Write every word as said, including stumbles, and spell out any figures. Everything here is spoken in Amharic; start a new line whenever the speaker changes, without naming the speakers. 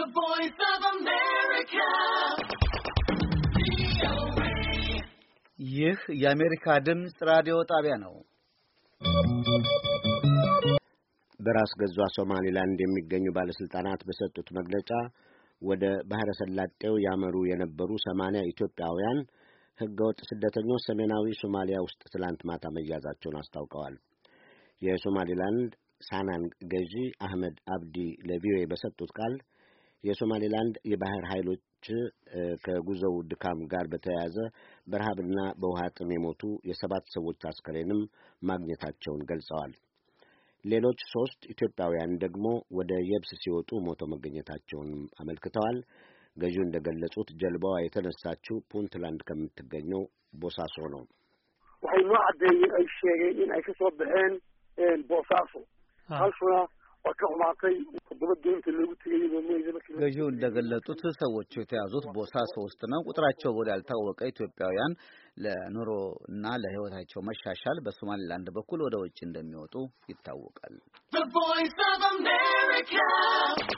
Voice of America. ይህ የአሜሪካ ድምፅ ራዲዮ ጣቢያ ነው።
በራስ ገዟ ሶማሊላንድ የሚገኙ ባለስልጣናት በሰጡት መግለጫ ወደ ባህረ ሰላጤው ያመሩ የነበሩ ሰማንያ ኢትዮጵያውያን ህገወጥ ስደተኞች ሰሜናዊ ሶማሊያ ውስጥ ትላንት ማታ መያዛቸውን አስታውቀዋል። የሶማሊላንድ ሳናን ገዢ አህመድ አብዲ ለቪኦኤ በሰጡት ቃል የሶማሊላንድ የባህር ኃይሎች ከጉዞው ድካም ጋር በተያያዘ በረሃብና በውሃ ጥም የሞቱ የሰባት ሰዎች አስከሬንም ማግኘታቸውን ገልጸዋል። ሌሎች ሶስት ኢትዮጵያውያን ደግሞ ወደ የብስ ሲወጡ ሞተው መገኘታቸውን አመልክተዋል። ገዢው እንደገለጹት ጀልባዋ የተነሳችው ፑንትላንድ ከምትገኘው ቦሳሶ ነው።
waxay noo cadeeyeen ay sheegeen in ay ka soo baxeen ቦሳሶ አልፎና ወከማከይ በበደንተ ለውጥ
ገዢው እንደገለጹት ሰዎቹ የተያዙት ቦሳሶ ውስጥ ነው። ቁጥራቸው ወደ ያልታወቀ ኢትዮጵያውያን ለኑሮ እና ለህይወታቸው መሻሻል በሶማሊላንድ በኩል ወደ ውጭ እንደሚወጡ ይታወቃል።